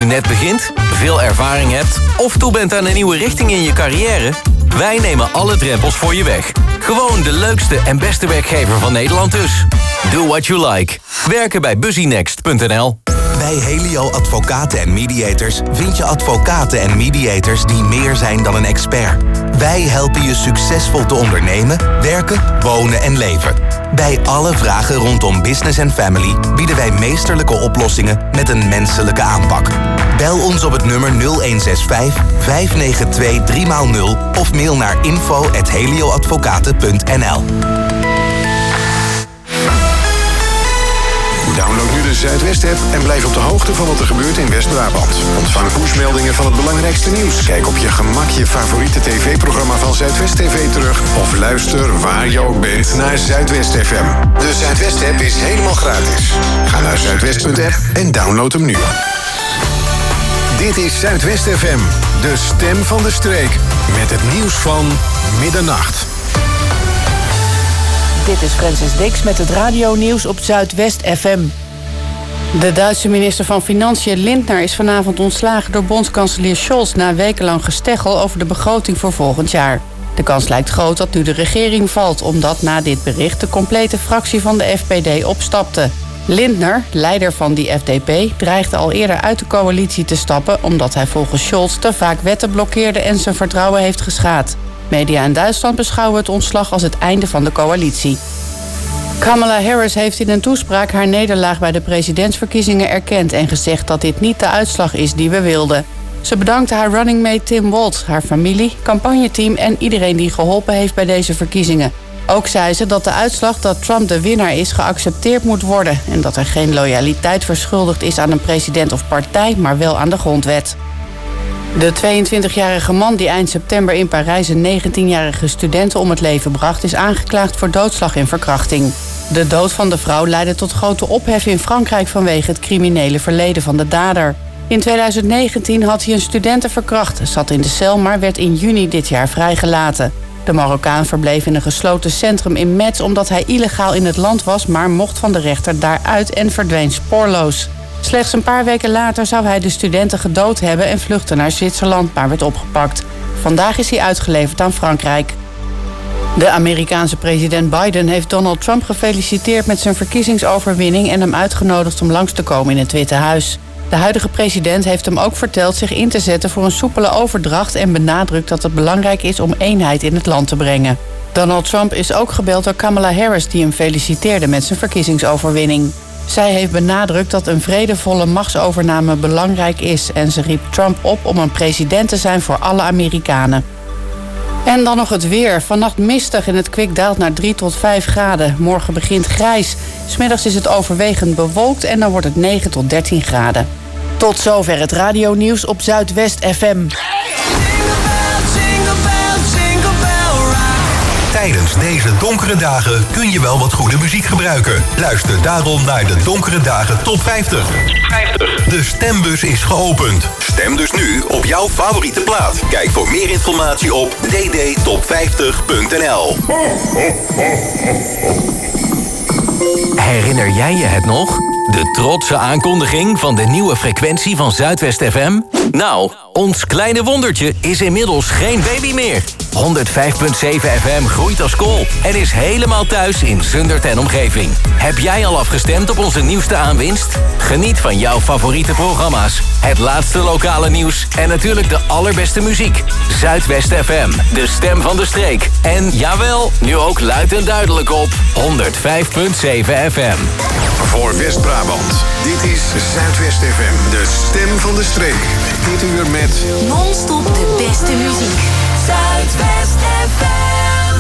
net begint, veel ervaring hebt of toe bent aan een nieuwe richting in je carrière? Wij nemen alle drempels voor je weg. Gewoon de leukste en beste werkgever van Nederland dus. Do what you like. Werken bij busynext.nl. Bij Helio Advocaten en Mediators vind je advocaten en mediators die meer zijn dan een expert. Wij helpen je succesvol te ondernemen, werken, wonen en leven. Bij alle vragen rondom business en family bieden wij meesterlijke oplossingen met een menselijke aanpak. Bel ons op het nummer 0165 592 3x0 of mail naar info@helioadvocaten.nl. Download nu de Zuidwest-app en blijf op de hoogte van wat er gebeurt in West-Brabant. Ontvang pushmeldingen van het belangrijkste nieuws. Kijk op je gemak je favoriete tv-programma van Zuidwest TV terug. Of luister waar je ook bent naar Zuidwest FM. De Zuidwest-app is helemaal gratis. Ga naar zuidwest.app en download hem nu. Dit is Zuidwest FM, de stem van de streek. Met het nieuws van middernacht. Dit is Francis Dix met het radionieuws op Zuidwest FM. De Duitse minister van Financiën Lindner is vanavond ontslagen door bondskanselier Scholz na wekenlang gesteggel over de begroting voor volgend jaar. De kans lijkt groot dat nu de regering valt, omdat na dit bericht de complete fractie van de FPD opstapte. Lindner, leider van die FDP, dreigde al eerder uit de coalitie te stappen omdat hij volgens Scholz te vaak wetten blokkeerde en zijn vertrouwen heeft geschaad. Media in Duitsland beschouwen het ontslag als het einde van de coalitie. Kamala Harris heeft in een toespraak haar nederlaag bij de presidentsverkiezingen erkend en gezegd dat dit niet de uitslag is die we wilden. Ze bedankte haar running mate Tim Walz, haar familie, campagneteam en iedereen die geholpen heeft bij deze verkiezingen. Ook zei ze dat de uitslag dat Trump de winnaar is geaccepteerd moet worden en dat er geen loyaliteit verschuldigd is aan een president of partij, maar wel aan de grondwet. De 22-jarige man die eind september in Parijs een 19-jarige studente om het leven bracht, is aangeklaagd voor doodslag en verkrachting. De dood van de vrouw leidde tot grote ophef in Frankrijk vanwege het criminele verleden van de dader. In 2019 had hij een studente verkracht, zat in de cel, maar werd in juni dit jaar vrijgelaten. De Marokkaan verbleef in een gesloten centrum in Metz omdat hij illegaal in het land was, maar mocht van de rechter daaruit en verdween spoorloos. Slechts een paar weken later zou hij de studenten gedood hebben en vluchtte naar Zwitserland, maar werd opgepakt. Vandaag is hij uitgeleverd aan Frankrijk. De Amerikaanse president Biden heeft Donald Trump gefeliciteerd met zijn verkiezingsoverwinning en hem uitgenodigd om langs te komen in het Witte Huis. De huidige president heeft hem ook verteld zich in te zetten voor een soepele overdracht en benadrukt dat het belangrijk is om eenheid in het land te brengen. Donald Trump is ook gebeld door Kamala Harris, die hem feliciteerde met zijn verkiezingsoverwinning. Zij heeft benadrukt dat een vredevolle machtsovername belangrijk is en ze riep Trump op om een president te zijn voor alle Amerikanen. En dan nog het weer. Vannacht mistig en het kwik daalt naar 3 tot 5 graden. Morgen begint grijs. 's Middags is het overwegend bewolkt en dan wordt het 9 tot 13 graden. Tot zover het radionieuws op Zuidwest FM. Tijdens deze donkere dagen kun je wel wat goede muziek gebruiken. Luister daarom naar de Donkere Dagen Top 50. De stembus is geopend. Stem dus nu op jouw favoriete plaat. Kijk voor meer informatie op ddtop50.nl. Herinner jij je het nog? De trotse aankondiging van de nieuwe frequentie van Zuidwest FM? Nou, ons kleine wondertje is inmiddels geen baby meer. 105.7 FM groeit als kool en is helemaal thuis in Zundert en omgeving. Heb jij al afgestemd op onze nieuwste aanwinst? Geniet van jouw favoriete programma's, het laatste lokale nieuws en natuurlijk de allerbeste muziek. Zuidwest FM, de stem van de streek. En jawel, nu ook luid en duidelijk op 105.7 FM. Voor West-Brabant, dit is Zuidwest FM, de stem van de streek. Dit uur met non-stop de beste muziek. Zuidwest FM.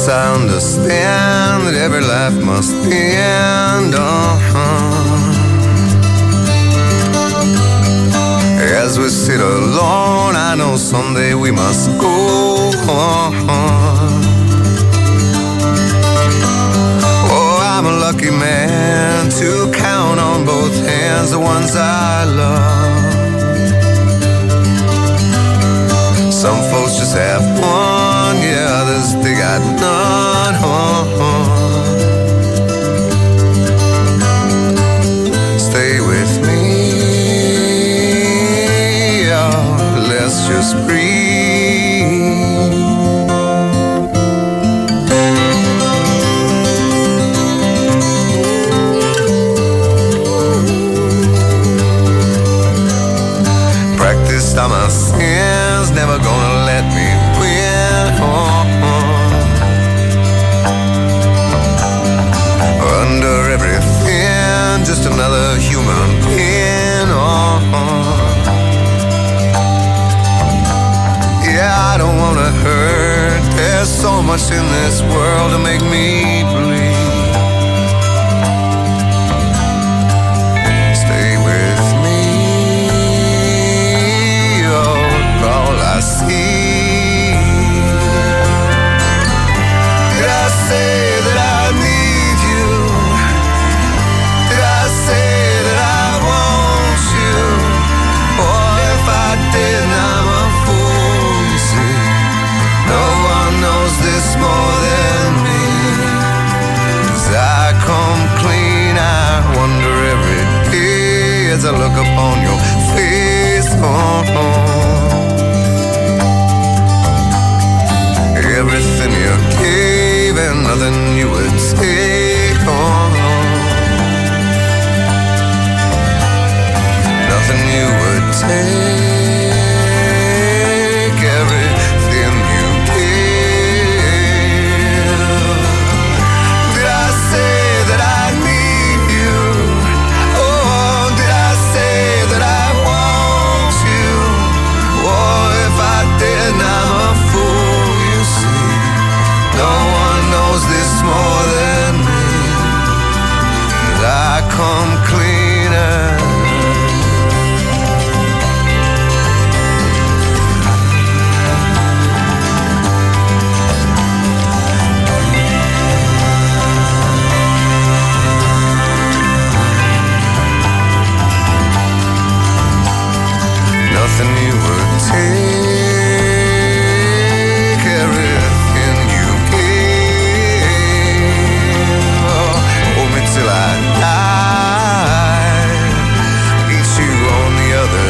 Yes, I understand that every life must end. As we sit alone, I know someday we must go on. Oh, I'm a lucky man to count on both hands the ones I love. Some folks just have one, yeah, others they got none. Stay with me, oh, let's just breathe. Practiced on my sins, never gonna let me win. Under everything, just another human being. Yeah, I don't wanna hurt. There's so much in this world to make me bleed. Stay with me, oh, all I see. Did I say that I need you? Did I say that I want you? Or if I did, I'm a fool, you see. No one knows this more than me. As I come clean, I wonder every day as I look upon your face. Everything you gave and nothing you would take on. Nothing you would take. Everything you give. Did I say that I need you? Oh, did I say that I want you? Oh, if I did, I'm a fool, you see. No one knows this more than me. I come cleaner. Nothing you would take, everything you gave. Oh, hold me till I die, meet you on the other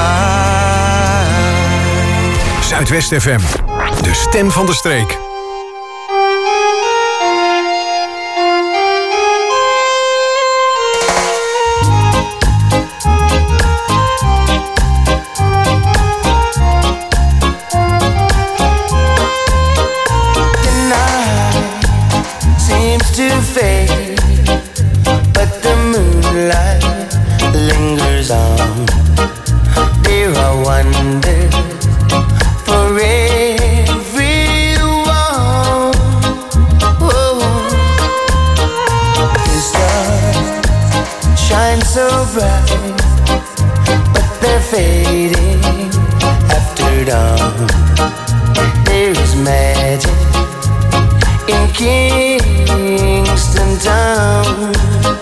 side. Zuidwest FM, de stem van de streek. To fade, but the moonlight lingers on. There are wonders for everyone. Oh, the stars shine so bright, but they're fading after dawn. There is magic in Kingston Town.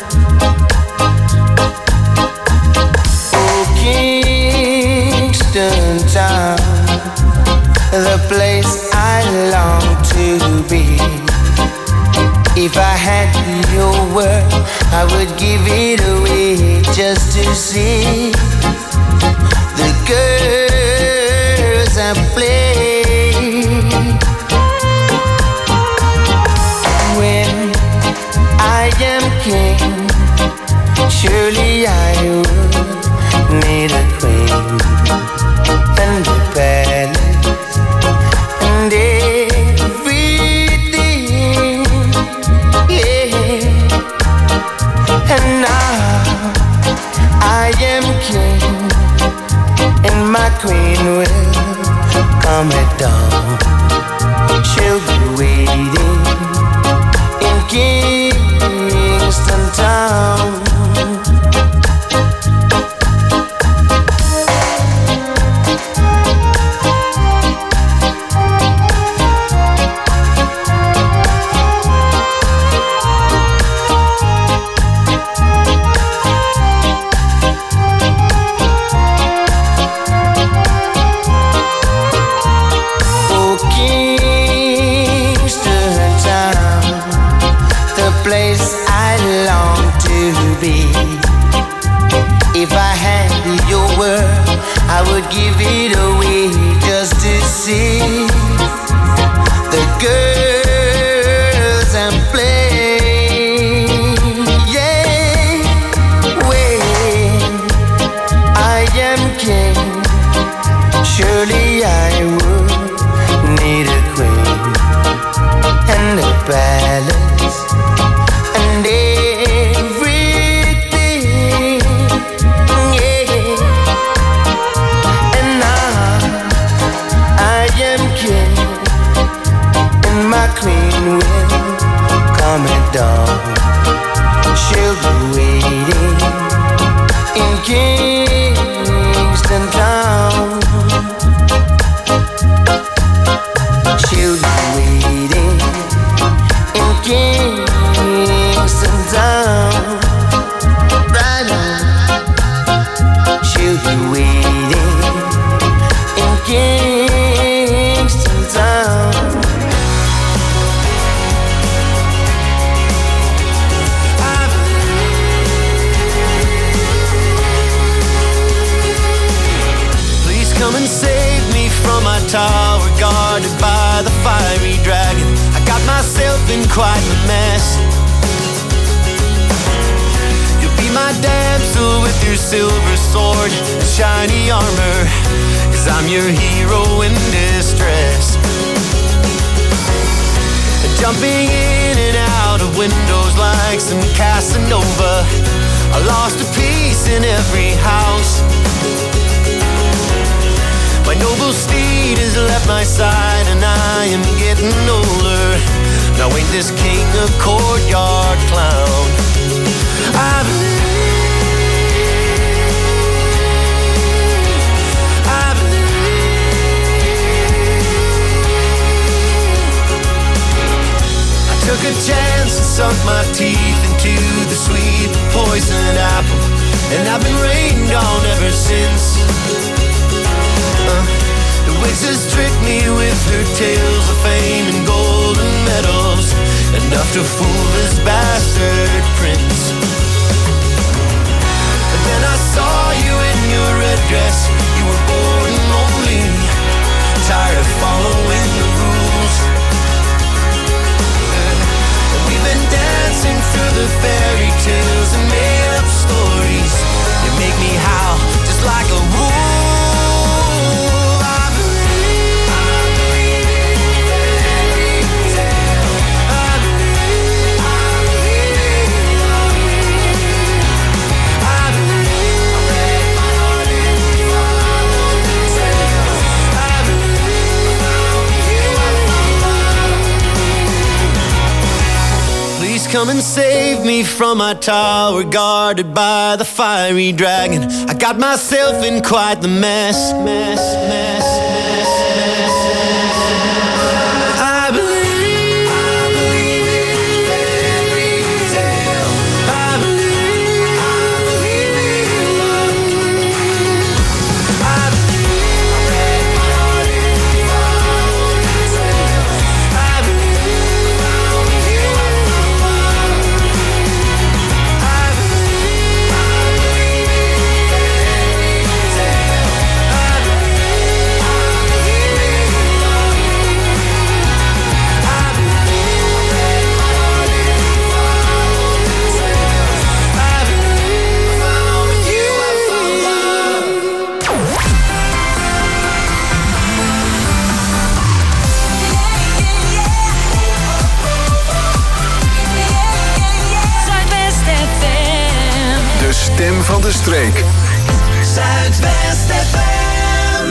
Oh, Kingston Town, the place I long to be. If I had your world, I would give it away just to see the girls I play. When I am king, surely I would need a queen and a palace and everything, yeah. And now I am king, and my queen will come at I would give it away just to see the girls and play. Yeah, when I am king, surely I would need a queen and a palace and everything. Yeah, and now I am king, and my queen will come at dawn. She'll be waiting in Kingston Town. She'll be waiting in Kingston Town. Right on. She'll be waiting in Kingston Town. Please come and save me from my tower guarded by the fiery dragon. I got myself in quite a mess. You'll be my damsel with your silver sword and shiny armor, 'cause I'm your hero in distress. Jumping in and out of windows like some Casanova, I lost a piece in every house. My noble steed has left my side and I am getting older. Now ain't this king a courtyard clown? I took a chance and sunk my teeth into the sweet poison apple, and I've been rained on ever since. The witch has tricked me with her tales of fame and golden medals, enough to fool this bastard prince. And then I saw you in your red dress, you were bored and lonely, tired of following the rules. We've been dancing through the fairy tales and made up stories. You make me howl just like a wolf. I believe in fairy tales. I believe I break my heart and follow the trail. I believe you are love. Please come and save me from my tower guarded by the fiery dragon. I got myself in quite the mess. I believe in fairy tale. I believe in love. I believe I break my heart and follow the trail. I believe you are love. I believe in fairy tale. I believe in love. I believe I break my heart and follow the trail. I believe found you, I found love. Zuidwest FM. De stem van de streek. Zuidwest FM.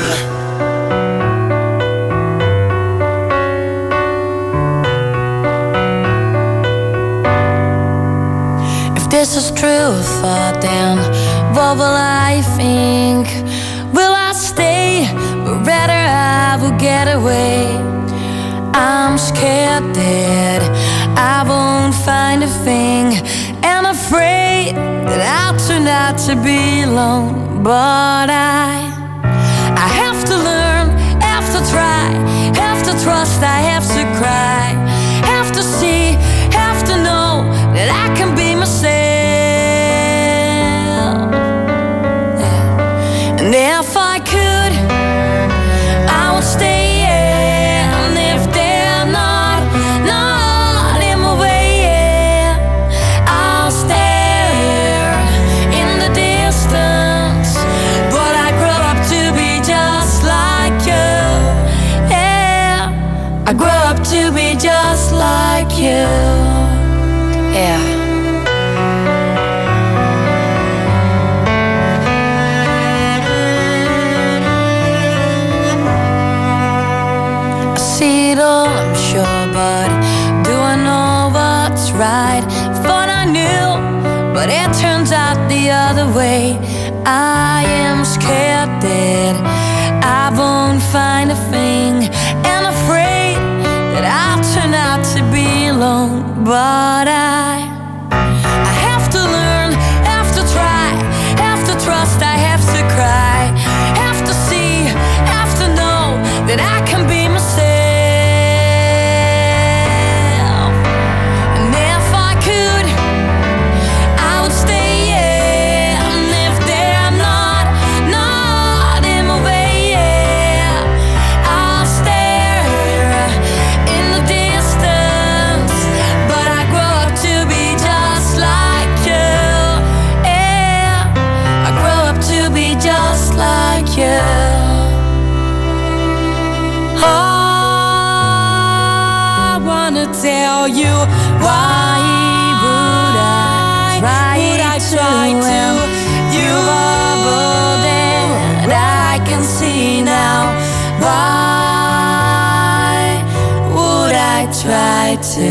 If this is true thought, then what will I think? Will I stay? Or rather I will get away. I'm scared that I won't find a thing, and afraid that I'll turn out to be alone. But I have to learn, have to try, have to trust, I have to cry, have to see, have to know that I can be myself. Yeah. And if I could grow up to be just like you. Yeah. I see it all, I'm sure, but do I know what's right? Thought I knew, but it turns out the other way. I am scared that I won't find a thing, and afraid that I'll turn out to be alone. But I have to learn, have to try, have to trust, I have to cry, have to see, have to know that I can be myself. And if I could, I would stay, yeah. And if they're not in my way, yeah, I'll stare in the distance. But I grow up to be just like you, yeah. I grow up to be just like you. I wanna tell you why would I try to you all that I can see now. Why would I try to?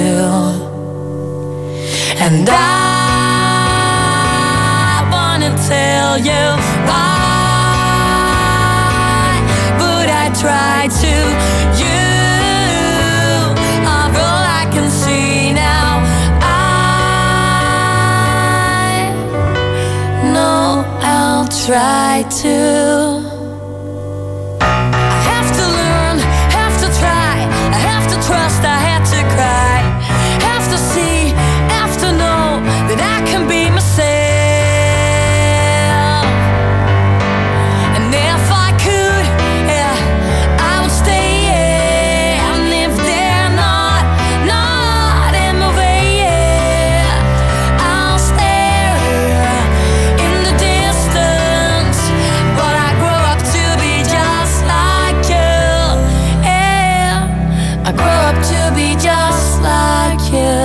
And I wanna tell you why would I try to you are all I can see now. I know I'll try to. I have to learn, have to try, I have to trust, I have to cry, have to see, have to know that I can be myself. And if I could, yeah, I would stay, yeah. And if they're not in my way, yeah, I'll stare in the distance. But I grow up to be just like you, yeah. I grow up to be just like you.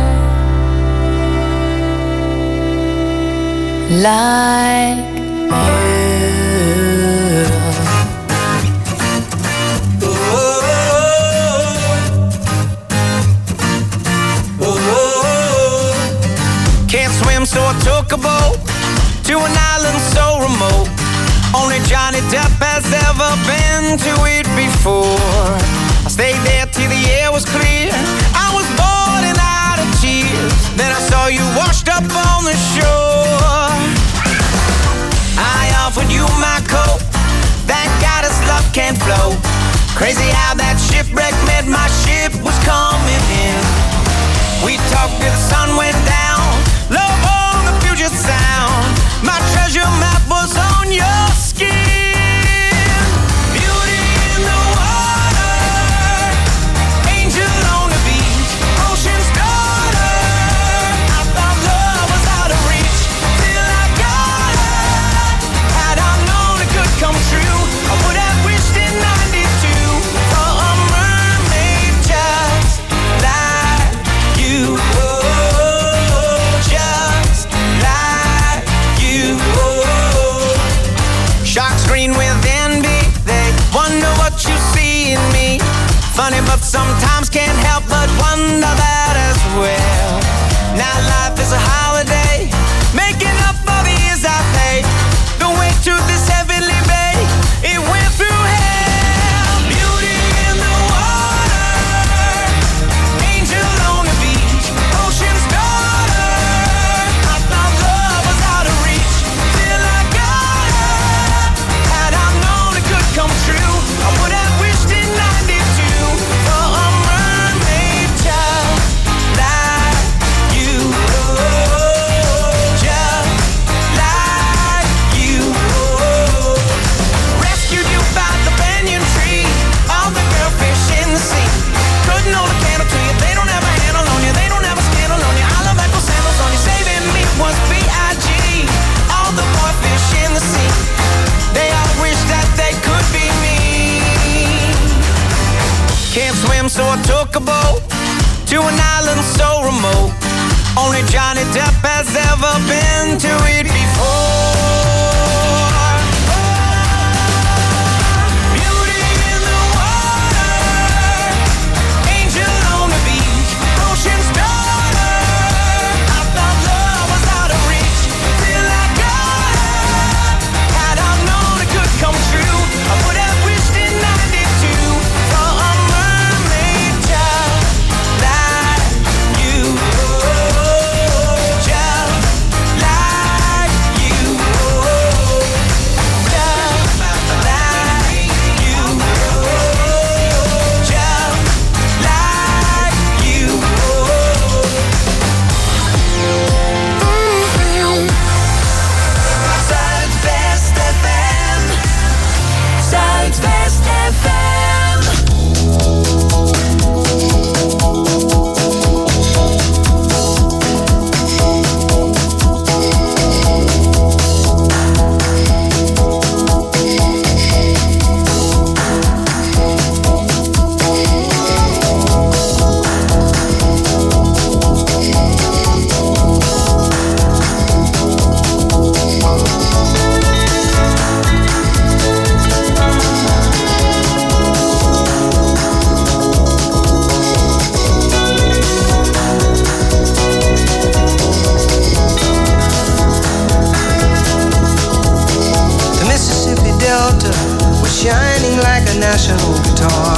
Like Can't swim, so I took a boat to an island so remote. Only Johnny Depp has ever been to it before. I stayed there till the air was clear. I was bored and out of tears. Then I saw you washed up on the shore. I offered you my coat. Thank God his love can't flow. Crazy how that shipwreck meant my ship was coming in. We talked till the sun went down. Love on the Puget Sound. My treasure map was on your skin. Beauty in the water, angel on the beach, ocean's daughter. I thought love was out of reach till I got her. Had I known it could come true, I would have wished in '92 for a mermaid just like you. Just like you. Sharks green with envy, they wonder what you see in me. Funny, but sometimes can't help but wonder that as well. Now life is a holiday, making up for the years I paid. The way to this heavenly bay, it went through hell. Beauty in the water, angel on the beach, ocean's daughter. I thought love was out of reach till I got her. Had I known it could come true, I would have wished in '92 for a mermaid just like you. took a boat to an island so remote. Only Johnny Depp has ever been to it before. Beauty in the water, angel on the beach, ocean's daughter. I thought love was out of reach till I got her. Had I known it could come true, I would have wished in 92 for a mermaid child like you. Shining like a national guitar.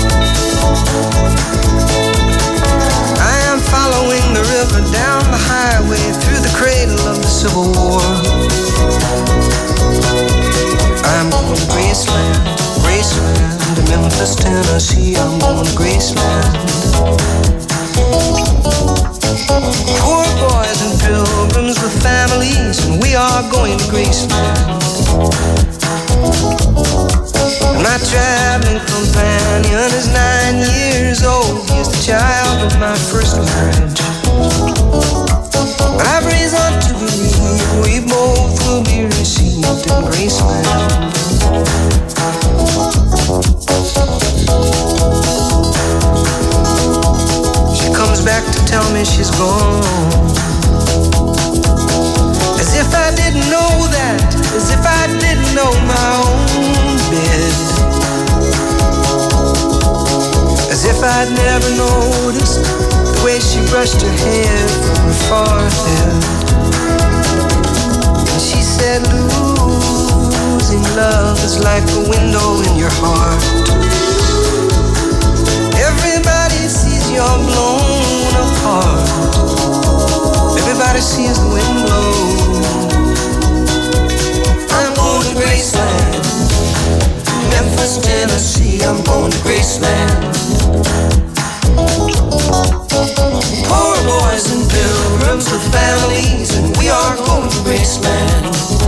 I am following the river down the highway through the cradle of the Civil War. I'm going to Graceland, Graceland, to Memphis, Tennessee. I'm going to Graceland. Poor boys and pilgrims with families, and we are going to Graceland. My traveling companion is 9 years old. He is the child of my first marriage. I've reason to believe we both will be received in Graceland. She comes back to tell me she's gone. As if I didn't know that, as if I didn't know my own bed. As if I'd never noticed the way she brushed her hair from her forehead. And she said, losing love is like a window in your heart. Everybody sees you're blown apart. Everybody sees the wind blow. I'm going to Graceland, Memphis, Tennessee. I'm going to Graceland. Poor boys and pilgrims with families, and we are going to Graceland.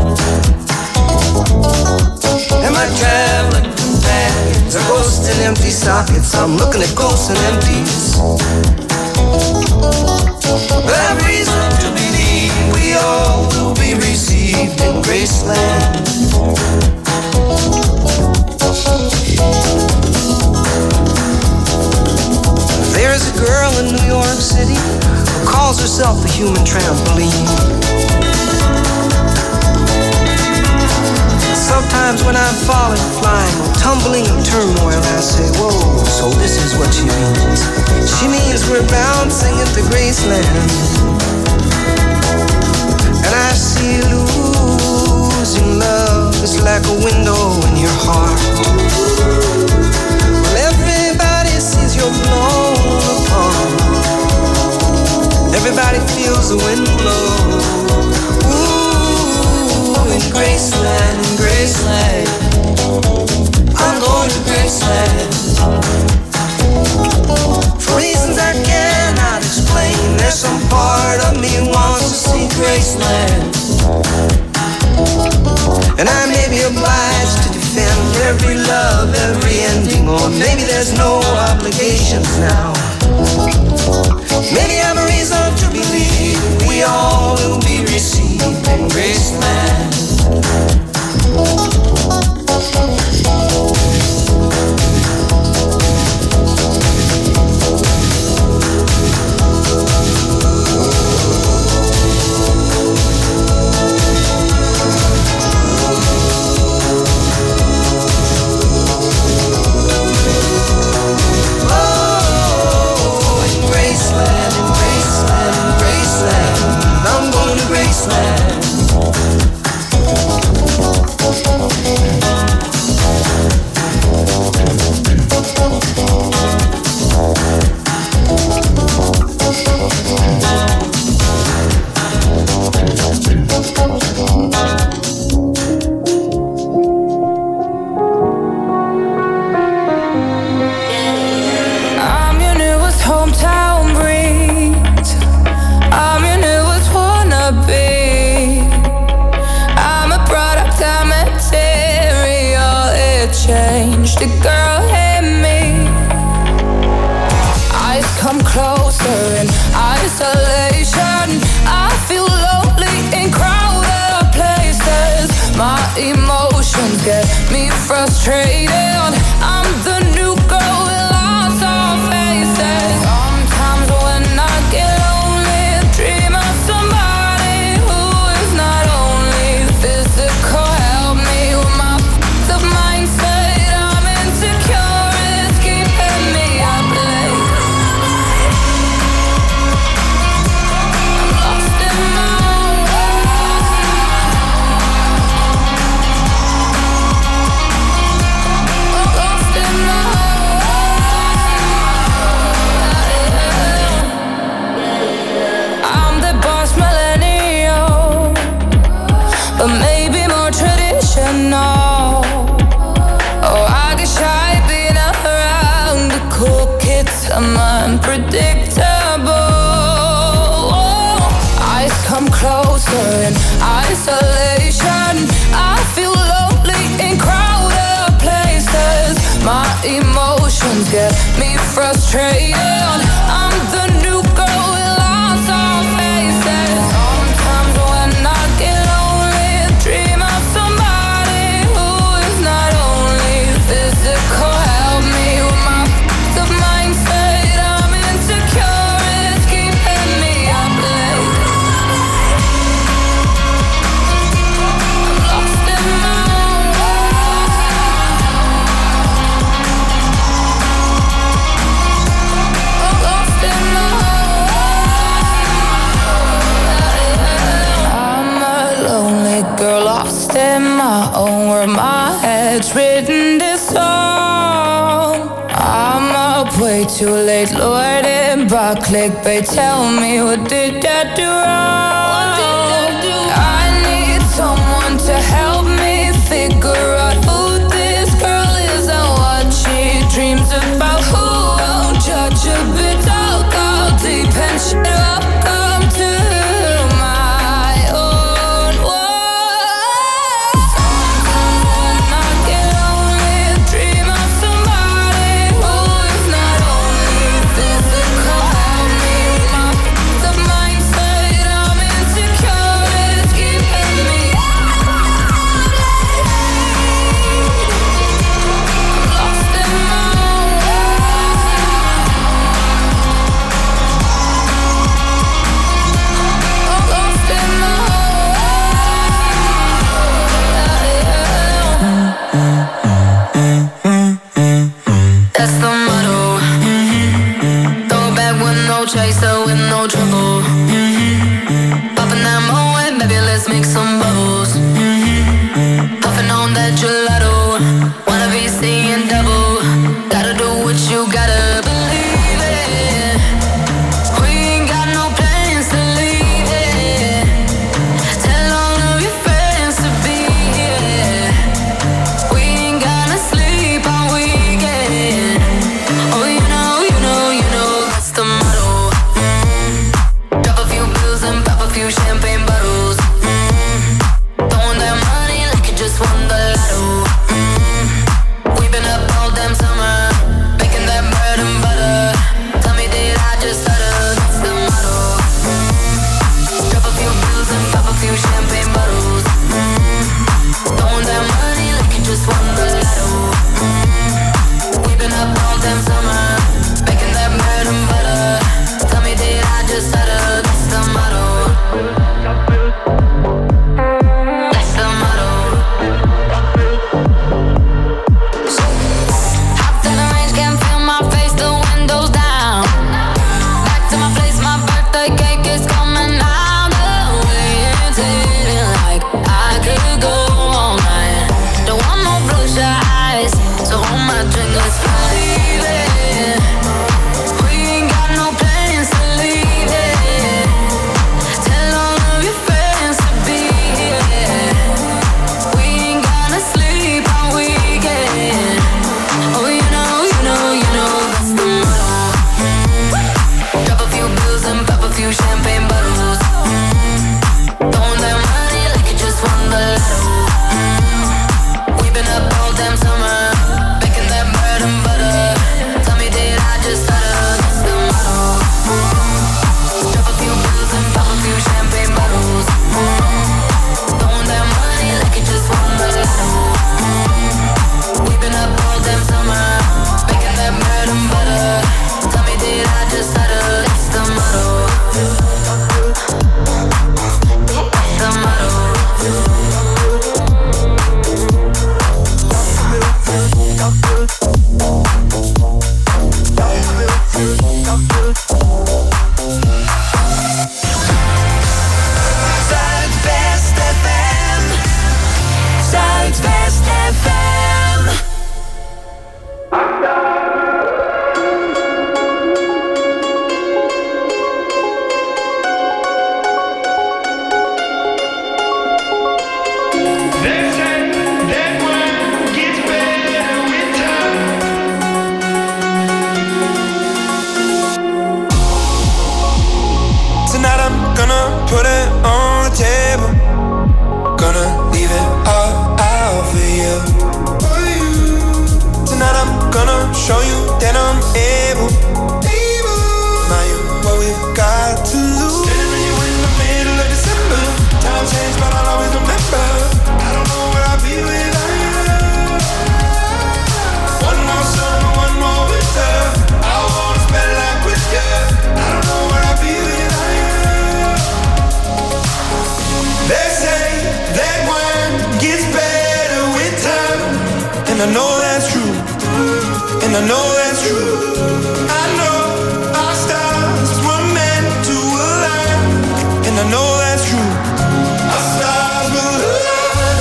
And my traveling companions are ghosts and empty sockets. I'm looking at ghosts and empties. But I've reason to believe we all will be received in Graceland. There's a girl in New York City who calls herself a human trampoline. Sometimes when I'm falling, flying, or tumbling in turmoil, I say, whoa, so this is what she means. She means we're bouncing into Graceland. And I see losing love is like a window in your heart. Well, everybody sees you're blown apart. Everybody feels the wind blow. Ooh, in Graceland, in Graceland. I'm going to Graceland. For reasons I cannot explain, there's some part of me wants to see Graceland. And I may be obliged to defend every love, every ending, or maybe there's no obligations now. Maybe I have a reason to believe we all will be received in Graceland. closer in isolation. I feel lonely in crowded places. My emotions get me frustrated. I'm the new girl with lots of faces. Sometimes when I get lonely, dream of somebody who is not only physical. Help me with my f***ed up mindset. I'm insecure, it's keeping me up late. I'm lost in my own lost in my I'm the boss millennial, but maybe more traditional. Oh, I get shy being around the cool kids. I'm unpredictable. Eyes come closer in isolation. I feel lonely in crowded places. My emotions get me frustrated. I'm the new girl with lots of faces. Sometimes when I get lonely, dream of somebody who is not only physical. Help me with my f***ed up mindset. I'm insecure, it's keeping me up late. I'm lost in my own lost in my I'm a lonely girl lost in my own world. My head's written this song. I'm up way too late, lording by clickbait. Tell me, what did I do wrong? I need someone to help me figure out who this girl is and what she dreams about. Who won't judge a bit? I'll go deep and shit up. Come to my own world. Sometimes when I get lonely, dream of somebody who is not only physical. Help me with my f***ed up mindset. I'm insecure, it's keeping me up. Lost in my own lost in my That's the motto. Throw back with no chaser, with no trouble. Popping that moe, baby, let's make some bubbles. Puffing on that gelato, wanna be seeing double. Gotta do what you gotta believe it. We ain't got no plans to leave it. Tell all of your friends to be here. We ain't gonna sleep all weekend. Oh, you know, that's the motto. table. Gonna leave it all out for you. Tonight I'm gonna show you that I'm able. Now you what we've got to lose. Standing with you in the middle of December. Time changed, but I'll always remember. I don't know where I'll be without you. One more summer, one more winter. I wanna spend life with you. I don't know where I'll be without you. They say that wine gets better with time, and I know that's true. And I know that's true. I know our stars were meant to align, and I know that's true. Our stars will align.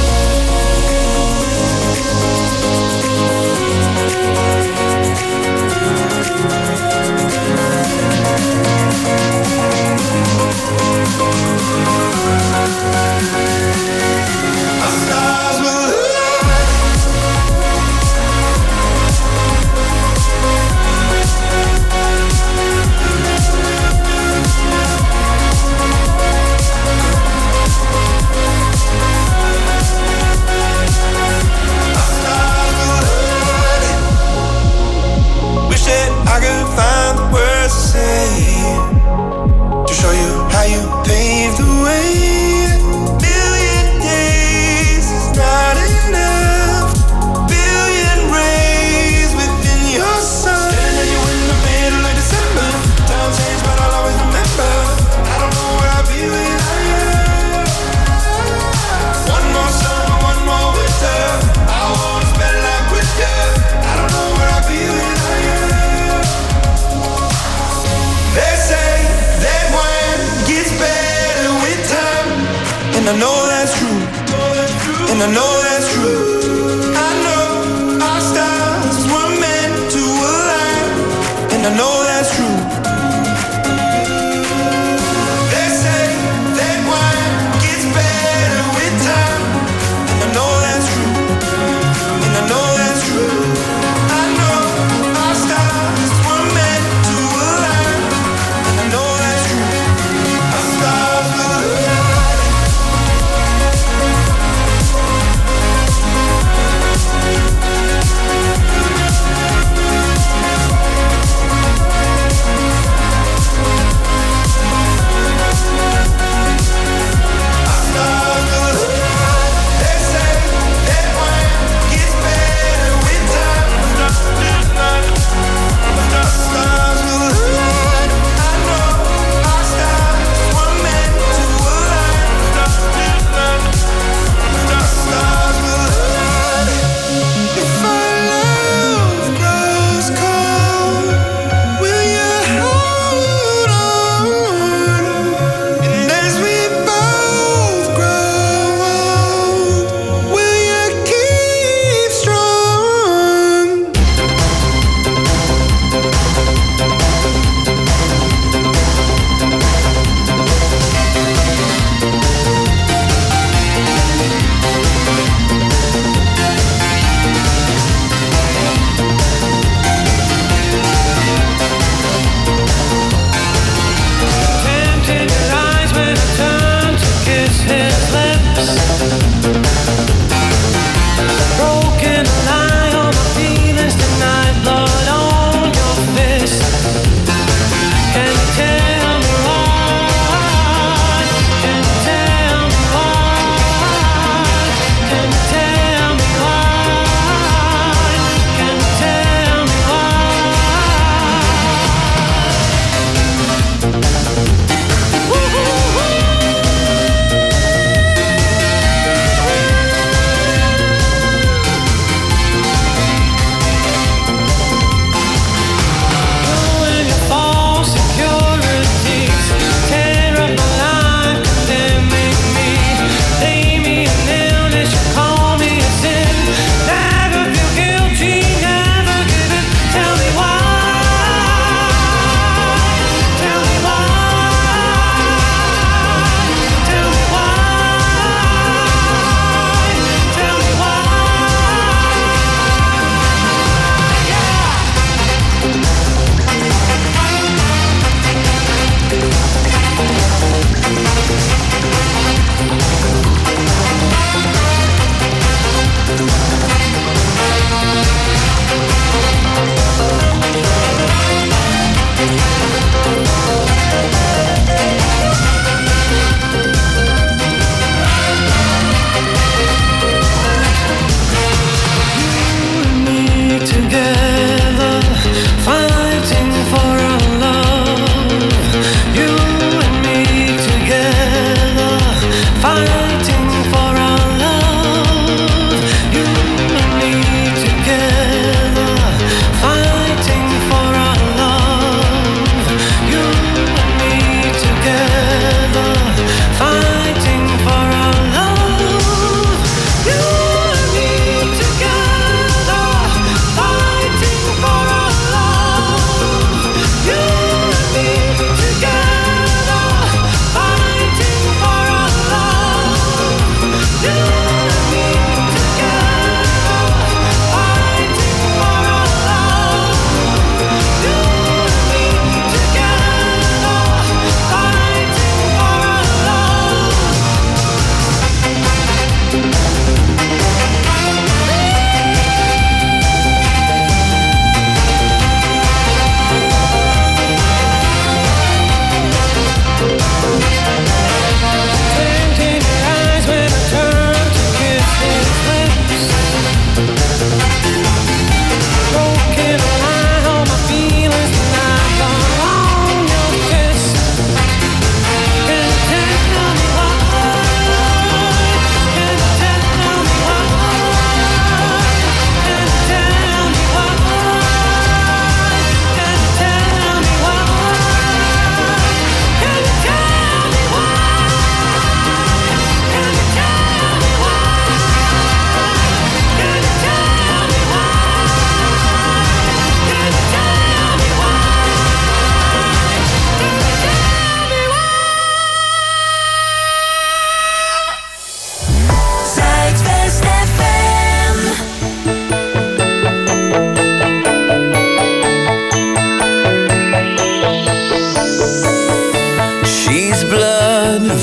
Our stars will align. I could find the words to say to show you how you paved the way. Billion days is not enough. Billion rays within your sun. Standing you in the middle of December. Time changed, but I'll always remember. I don't know where I'll be without you. One more summer, one more winter. I wanna spend life with you. I don't know where I'll be without you. They say that wine gets better with time, and I know that's true. And I know that's true. I know our stars were meant to align, and I know that's true. They say that wine gets better with time, and I know that's true. And I know that's true. I know our stars were meant to align, and I know that's true. Our stars will align.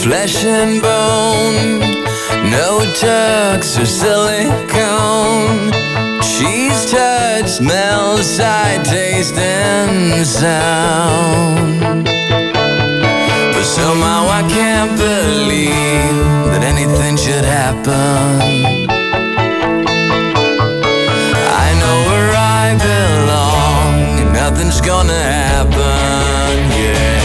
flesh and bone, no tucks or silicone. She's touch, smell, sight, taste, and sound. But somehow I can't believe that anything should happen. I know where I belong, and nothing's gonna happen, yeah.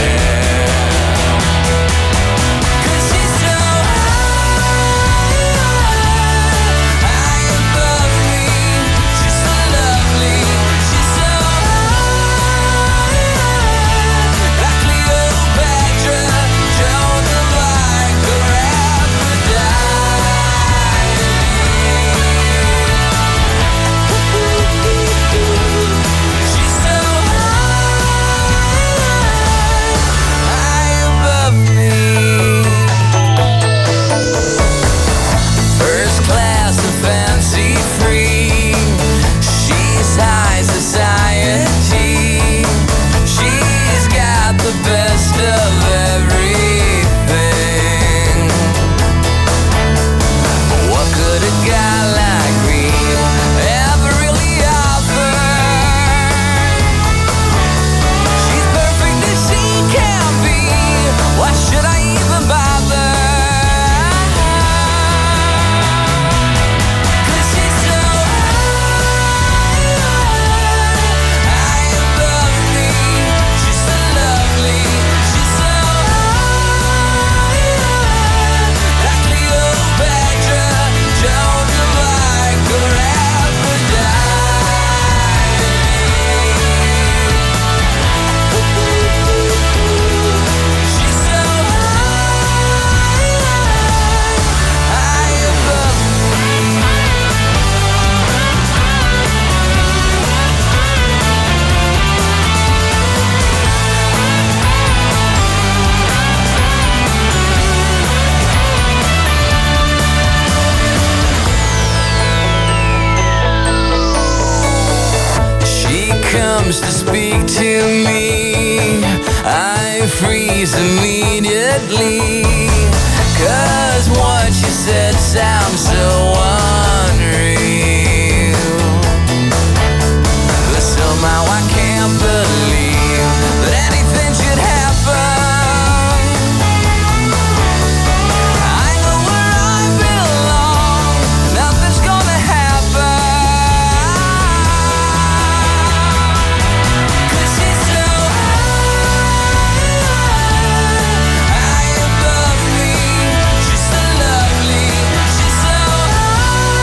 To speak to me, I freeze immediately, 'cause what you said sounds so unreal. But somehow I can't believe that anything should happen. I know where I belong, nothing's gonna happen. She's so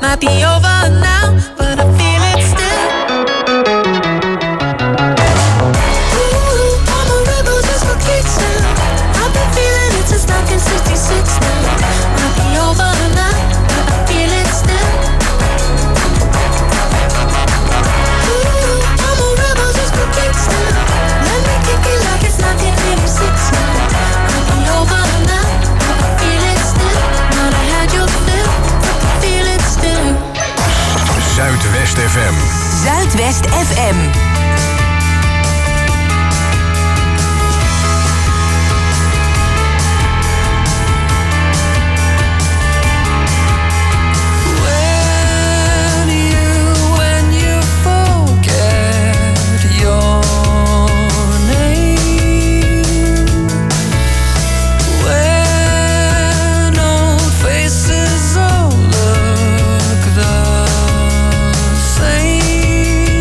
Might be over now, but I feel it still. Ooh, I'm a rebel just for kicks now. I've been feeling it since 1966 now. Might be over now, but I feel it still. Ooh, I'm a rebel just for kicks now. Let me kick it like it's 1986 now. Might be over now, but I feel it still. Not I had your fill, but I feel it still. Zuidwest FM. Zuidwest FM. When you forget your name, when old faces all look the same,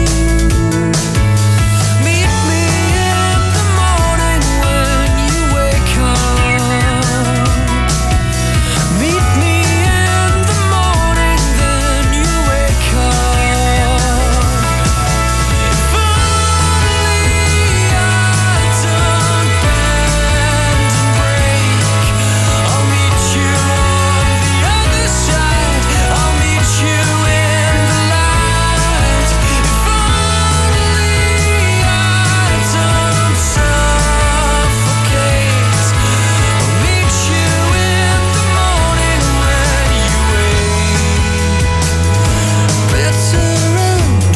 meet me in the morning when you wake up. Meet me in the morning, then you wake up. If only I don't bend and break, I'll meet you on the other side. I'll meet you in the light. If only I don't suffocate, I'll meet you in the morning when you wake. Bitter and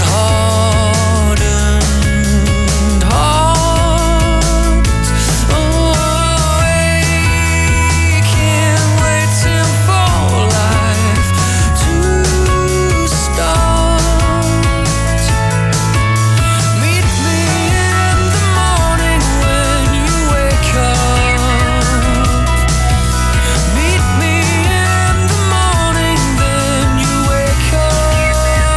hardened heart. Oh, aching, waiting for life to start. Meet me in the morning when you wake up. Meet me in the morning, then you wake up.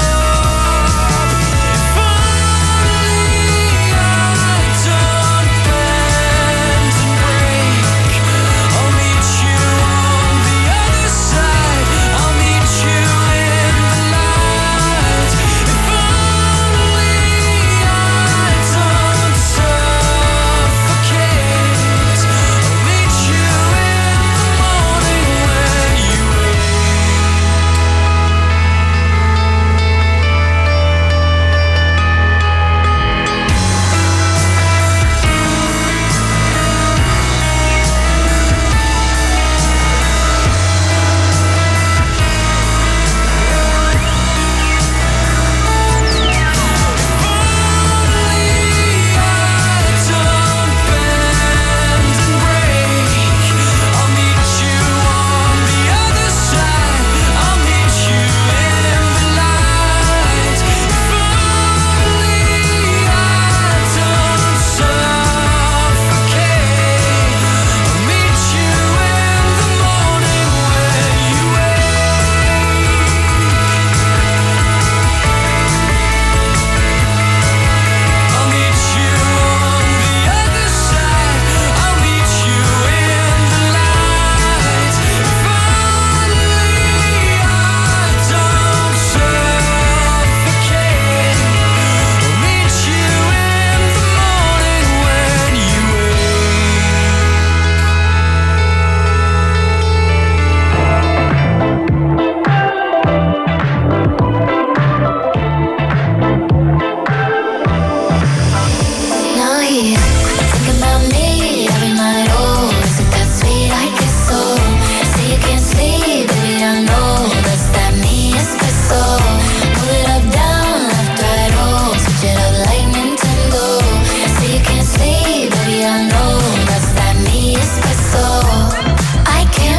If only I don't bend and break, I'll meet you on the other side. I'll meet you in the light. If only I don't suffocate, I'll meet you in the morning when you now here, thinking about me every night. Oh, is it that sweet? I guess so. Say you can't sleep, baby, I know that's that me espresso. Move it up, down, left, right, oh, switch it up like Nintendo. Say you can't sleep, baby, I know that's that me espresso. I can't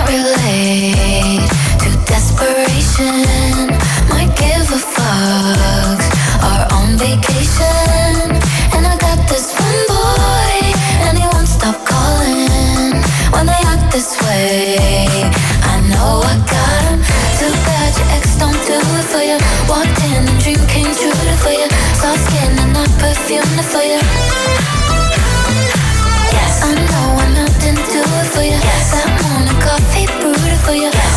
relate to desperation. Might give a fuck. Are on vacation, and I got this one boy, and he won't stop calling when they act this way. I know I got him. Too bad your ex don't do it for you. Walked in and dream came true for you. Soft skin and not perfume for you. Yes, I know I'm not into it for you. Yes, that morning coffee brewed for you. Yes,